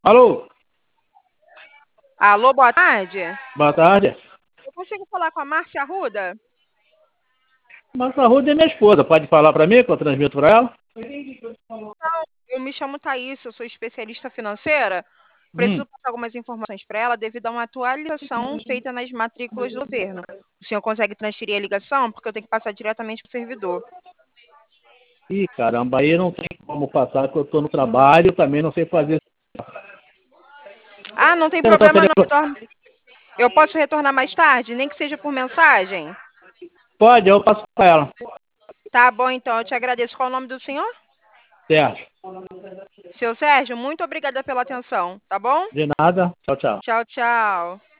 Alô, Alô, boa tarde. boa tarde. Eu consigo falar com a Márcia Arruda? Marcia Arruda é minha esposa. Pode falar para mim que eu transmito para ela? Eu me chamo Thaís, eu sou especialista financeira. Hum. Preciso passar algumas informações para ela devido a uma atualização feita nas matrículas do governo. O senhor consegue transferir a ligação? Porque eu tenho que passar diretamente para o servidor. Ih, caramba, aí não tem como passar, porque eu estou no trabalho, também não sei fazer. Ah, não tem Quero só problema, não telefone. retorno. Eu posso retornar mais tarde, nem que seja por mensagem? Pode, eu passo para ela. Tá bom, então, eu te agradeço. Qual é o nome do senhor? Certo. Seu Sérgio, muito obrigada pela atenção, tá bom? De nada. Tchau, tchau. Tchau, tchau.